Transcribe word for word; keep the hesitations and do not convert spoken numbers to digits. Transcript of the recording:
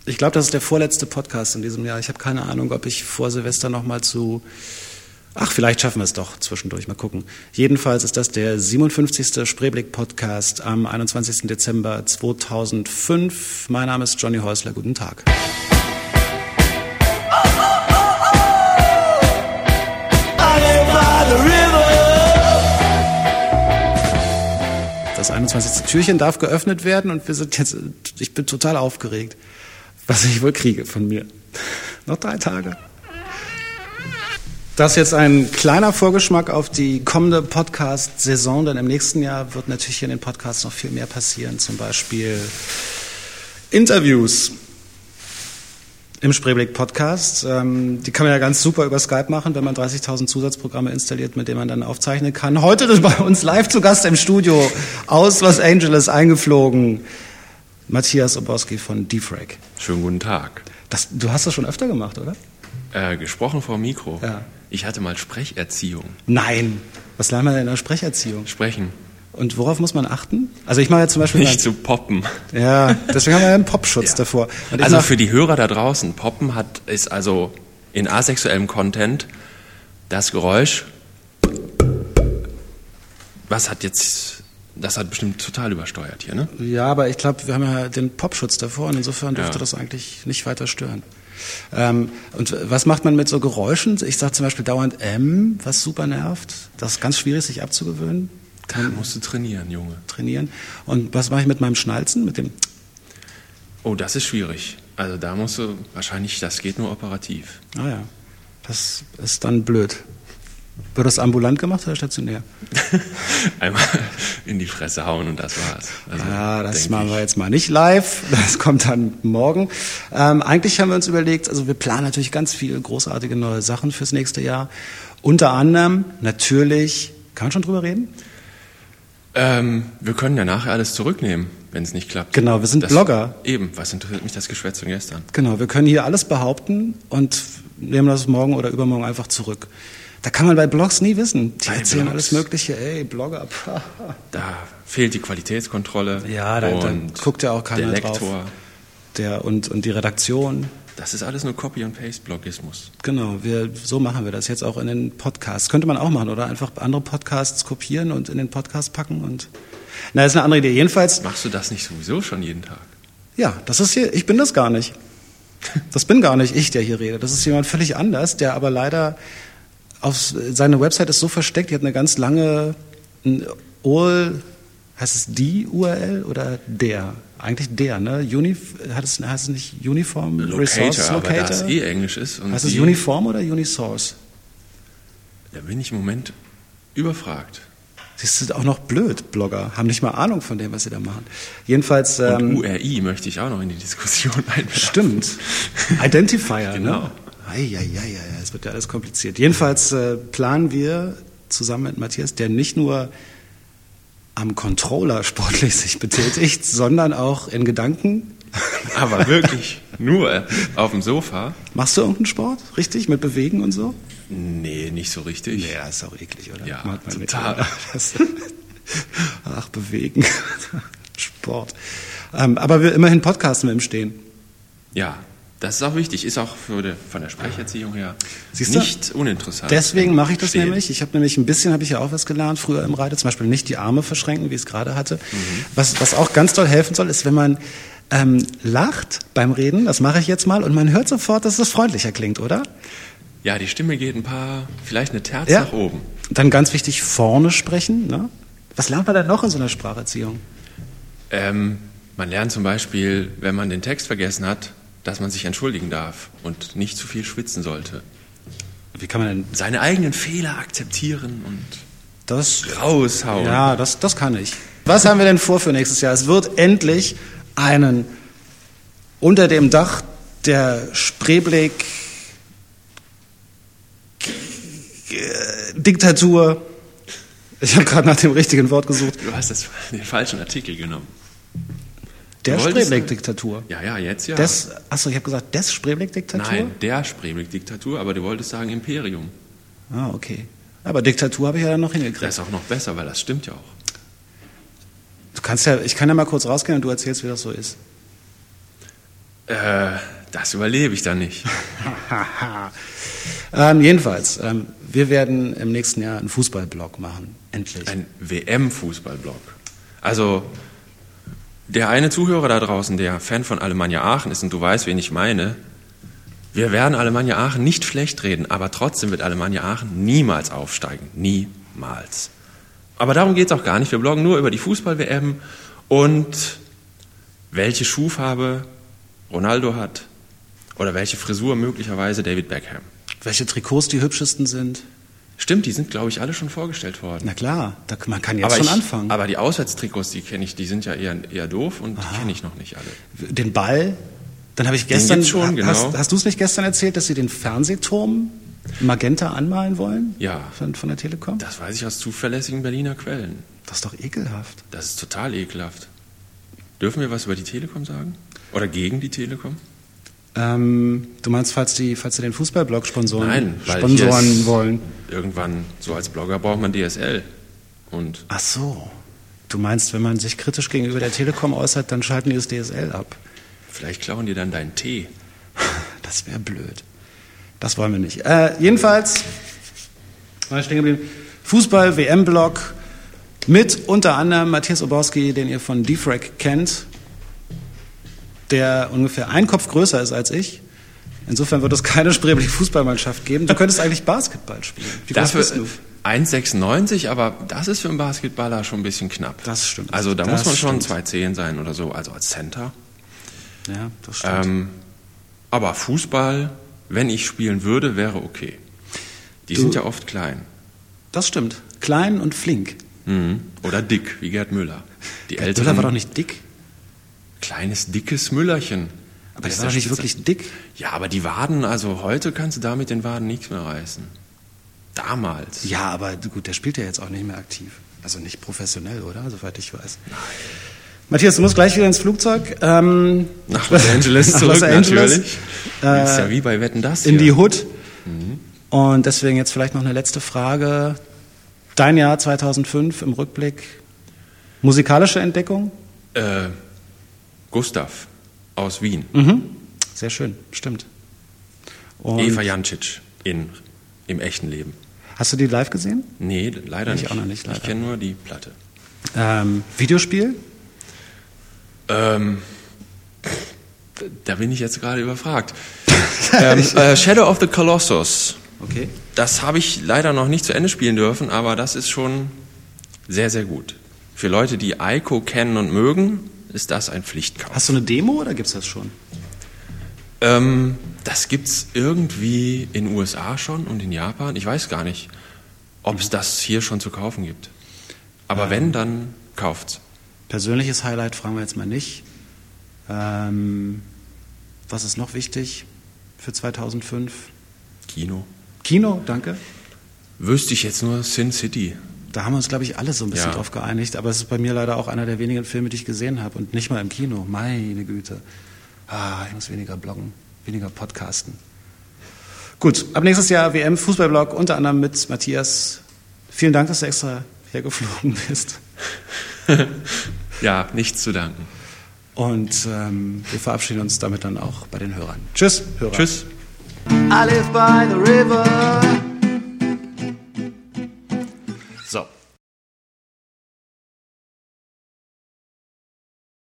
Ich glaube, das ist der vorletzte Podcast in diesem Jahr. Ich habe keine Ahnung, ob ich vor Silvester nochmal zu... Ach, vielleicht schaffen wir es doch zwischendurch, mal gucken. Jedenfalls ist das der siebenundfünfzigste Spreeblick-Podcast am einundzwanzigsten Dezember zweitausendfünf. Mein Name ist Johnny Häusler. Guten Tag. Das einundzwanzigste Türchen darf geöffnet werden und wir sind jetzt, ich bin total aufgeregt, was ich wohl kriege von mir. Noch drei Tage. Das ist jetzt ein kleiner Vorgeschmack auf die kommende Podcast-Saison, denn im nächsten Jahr wird natürlich hier in den Podcasts noch viel mehr passieren, zum Beispiel Interviews im Spreeblick-Podcast. Ähm, die kann man ja ganz super über Skype machen, wenn man dreißigtausend Zusatzprogramme installiert, mit denen man dann aufzeichnen kann. Heute ist bei uns live zu Gast im Studio aus Los Angeles eingeflogen Matthias Oborski von D-Frag. Schönen guten Tag. Das, du hast das schon öfter gemacht, oder? Äh, gesprochen vor dem Mikro. Ja. Ich hatte mal Sprecherziehung. Nein. Was lernt man denn in der Sprecherziehung? Sprechen. Und worauf muss man achten? Also ich mache ja zum Beispiel... Nicht zu poppen. Ja, deswegen haben wir ja einen Popschutz ja. davor. Und also für die Hörer da draußen, poppen hat, ist also in asexuellem Content das Geräusch, was hat jetzt... Das hat bestimmt total übersteuert hier, ne? Ja, aber ich glaube, wir haben ja den Popschutz davor und insofern dürfte ja. das eigentlich nicht weiter stören. Ähm, und was macht man mit so Geräuschen? Ich sage zum Beispiel dauernd M, was super nervt. Das ist ganz schwierig, sich abzugewöhnen. Da musst du trainieren, Junge. Trainieren. Und was mache ich mit meinem Schnalzen? Mit dem? Oh, das ist schwierig. Also da musst du wahrscheinlich, das geht nur operativ. Ah ja, das ist dann blöd. Wird das ambulant gemacht oder stationär? Einmal in die Fresse hauen und das war's. Also, ja, das machen wir jetzt mal nicht live. Das kommt dann morgen. Ähm, eigentlich haben wir uns überlegt, also wir planen natürlich ganz viele großartige neue Sachen fürs nächste Jahr. Unter anderem natürlich, kann man schon drüber reden? Ähm, wir können ja nachher alles zurücknehmen, wenn es nicht klappt. Genau, wir sind das, Blogger. Eben, was interessiert mich das Geschwätz von gestern? Genau, wir können hier alles behaupten und nehmen das morgen oder übermorgen einfach zurück. Da kann man bei Blogs nie wissen. Die bei erzählen Blogs. Alles Mögliche. Ey, Blogger. Da fehlt die Qualitätskontrolle. Ja, da, da guckt ja auch keiner der Lektor. drauf. Der und, und die Redaktion. Das ist alles nur Copy- und Paste-Blogismus. Genau, wir, so machen wir das jetzt auch in den Podcasts. Könnte man auch machen, oder? Einfach andere Podcasts kopieren und in den Podcast packen. Und na, das ist eine andere Idee. Jedenfalls. Machst du das nicht sowieso schon jeden Tag? Ja, das ist hier, ich bin das gar nicht. Das bin gar nicht ich, der hier redet. Das ist jemand völlig anders, der aber leider... Auf, seine Website ist so versteckt, die hat eine ganz lange U R L, heißt es die U R L oder der? Eigentlich der, ne? Uni, hat es, heißt es nicht Uniform Locator, Resource Locator? Aber da es eh Englisch ist. Und heißt es Uniform oder Unisource? Da bin ich im Moment überfragt. Siehst du, auch noch blöd, Blogger, haben nicht mal Ahnung von dem, was sie da machen. Jedenfalls... Und ähm, U R I möchte ich auch noch in die Diskussion einwerfen. Stimmt. Identifier, genau. Ne? Eieieiei, es wird ja alles kompliziert. Jedenfalls äh, planen wir zusammen mit Matthias, der nicht nur am Controller sportlich sich betätigt, sondern auch in Gedanken. Aber wirklich nur auf dem Sofa. Machst du irgendeinen Sport? Richtig? Mit Bewegen und so? Nee, nicht so richtig. Nee, das ist auch eklig, oder? Ja, Macht man total. Das, ach, Bewegen. Sport. Ähm, aber wir immerhin podcasten wir im Stehen. Ja. Das ist auch wichtig, ist auch für die, von der Sprecherziehung her Siehst du? Nicht uninteressant. Deswegen mache ich das Stehen. nämlich. Ich habe nämlich ein bisschen, habe ich ja auch was gelernt früher im Reite, zum Beispiel nicht die Arme verschränken, wie ich es gerade hatte. Mhm. Was, was auch ganz toll helfen soll, ist, wenn man ähm, lacht beim Reden, das mache ich jetzt mal, und man hört sofort, dass es freundlicher klingt, oder? Ja, die Stimme geht ein paar, vielleicht eine Terz ja. nach oben. Dann ganz wichtig, vorne sprechen. Ne? Was lernt man denn noch in so einer Spracherziehung? Ähm, man lernt zum Beispiel, wenn man den Text vergessen hat, dass man sich entschuldigen darf und nicht zu viel schwitzen sollte. Wie kann man denn... Seine eigenen Fehler akzeptieren und das raushauen. Ja, das, das kann ich. Was haben wir denn vor für nächstes Jahr? Es wird endlich einen unter dem Dach der Spreeblick Diktatur. Ich habe gerade nach dem richtigen Wort gesucht. Du hast das, den falschen Artikel genommen. Der Spreeblick-Diktatur. Ja, ja, jetzt ja. Des, achso, ich habe gesagt, des Spreeblick-Diktatur? Nein, der Spreeblick-Diktatur, aber du wolltest sagen Imperium. Ah, okay. Aber Diktatur habe ich ja dann noch hingekriegt. Das ist auch noch besser, weil das stimmt ja auch. Du kannst ja, ich kann ja mal kurz rausgehen und du erzählst, wie das so ist. Äh, das überlebe ich dann nicht. ähm, jedenfalls, ähm, wir werden im nächsten Jahr einen Fußballblog machen. Endlich. Ein W M-Fußballblog. Also, der eine Zuhörer da draußen, der Fan von Alemannia Aachen ist und du weißt, wen ich meine, wir werden Alemannia Aachen nicht schlecht reden, aber trotzdem wird Alemannia Aachen niemals aufsteigen. Niemals. Aber darum geht es auch gar nicht. Wir bloggen nur über die Fußball-W M und welche Schuhfarbe Ronaldo hat oder welche Frisur möglicherweise David Beckham. Welche Trikots die hübschesten sind. Stimmt, die sind, glaube ich, alle schon vorgestellt worden. Na klar, da, man kann jetzt aber schon ich, anfangen. Aber die Auswärtstrikots, die kenne ich, die sind ja eher, eher doof und Aha. die kenne ich noch nicht alle. Den Ball, dann habe ich gestern, den schon, genau. hast, hast du es nicht gestern erzählt, dass sie den Fernsehturm Magenta anmalen wollen? Ja. Von, von der Telekom? Das weiß ich aus zuverlässigen Berliner Quellen. Das ist doch ekelhaft. Das ist total ekelhaft. Dürfen wir was über die Telekom sagen? Oder gegen die Telekom? Ähm, du meinst, falls die, falls sie den Fußballblog sponsoren, Nein, weil sponsoren wollen? Irgendwann, so als Blogger braucht man D S L. Und Ach so. Du meinst, wenn man sich kritisch gegenüber der Telekom äußert, dann schalten die das D S L ab? Vielleicht klauen die dann deinen Tee. Das wäre blöd. Das wollen wir nicht. Äh, jedenfalls, war ich stehen geblieben, Fußball-W M-Blog mit unter anderem Matthias Oborski, den ihr von D-Frack kennt, der ungefähr ein Kopf größer ist als ich. Insofern wird es keine Spreeblick Fußballmannschaft geben. Du könntest eigentlich Basketball spielen. Wie groß bist du? eins Komma sechsundneunzig, aber das ist für einen Basketballer schon ein bisschen knapp. Das stimmt. Also da das muss man schon stimmt. zwei Komma zehn sein oder so, also als Center. Ja, das stimmt. Ähm, aber Fußball, wenn ich spielen würde, wäre okay. Die du, sind ja oft klein. Das stimmt. Klein und flink. Mhm. Oder dick, wie Gerd Müller. Die Gerd Älteren, Müller war doch nicht dick. Kleines, dickes Müllerchen. Aber der war doch nicht wirklich dick. Ja, aber die Waden, also heute kannst du da mit den Waden nichts mehr reißen. Damals. Ja, aber gut, der spielt ja jetzt auch nicht mehr aktiv. Also nicht professionell, oder? Soweit ich weiß. Nein. Matthias, du musst gleich wieder ins Flugzeug. Ähm, nach Los Angeles nach zurück, Los Angeles. natürlich. Äh, das ist ja wie bei Wetten, das hier. In die Hood. Mhm. Und deswegen jetzt vielleicht noch eine letzte Frage. Dein Jahr zweitausendfünf im Rückblick. Musikalische Entdeckung? Äh, Gustav aus Wien. Mhm. Sehr schön, stimmt. Und Eva Jancic in, im echten Leben. Hast du die live gesehen? Nee, leider ich nicht. Auch noch nicht leider. Ich kenne nur die Platte. Ähm, Videospiel? Ähm, da bin ich jetzt gerade überfragt. ähm, äh, Shadow of the Colossus. Okay. Das habe ich leider noch nicht zu Ende spielen dürfen, aber das ist schon sehr, sehr gut. Für Leute, die Ico kennen und mögen, ist das ein Pflichtkauf. Hast du eine Demo oder gibt es das schon? Ähm, das gibt es irgendwie in den U S A schon und in Japan. Ich weiß gar nicht, ob es das hier schon zu kaufen gibt. Aber ähm, wenn, dann kauft's. Persönliches Highlight fragen wir jetzt mal nicht. Ähm, was ist noch wichtig für zweitausendfünf? Kino. Kino, danke. Wüsste ich jetzt nur Sin City. Da haben wir uns, glaube ich, alle so ein bisschen ja. drauf geeinigt. Aber es ist bei mir leider auch einer der wenigen Filme, die ich gesehen habe. Und nicht mal im Kino. Meine Güte. Ah, ich muss weniger bloggen, weniger podcasten. Gut, ab nächstes Jahr W M Fußballblog, unter anderem mit Matthias. Vielen Dank, dass du extra hergeflogen bist. Ja, nichts zu danken. Und ähm, wir verabschieden uns damit dann auch bei den Hörern. Tschüss, Hörer. Tschüss. I live by the river.